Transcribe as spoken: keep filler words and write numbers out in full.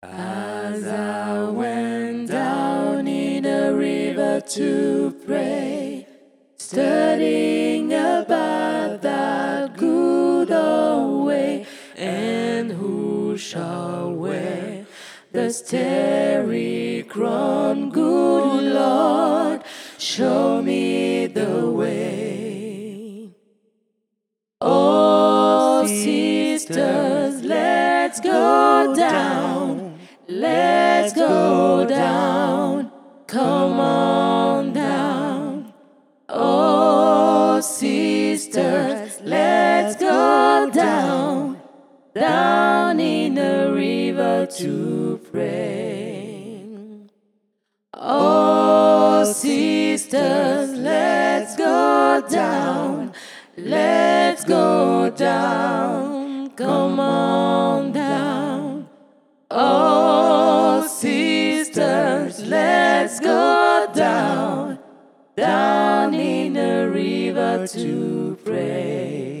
As I went down in the river to pray, studying about that good old way, and who shall wear the starry crown? Good Lord, show me the way. Oh, sisters, let's go down, let's go down, come on down. Oh, sisters, let's go down, down in the river to pray. Oh, sisters, let's go down, let's go down, come on down. Oh, sisters, let's go down, down in the river to pray.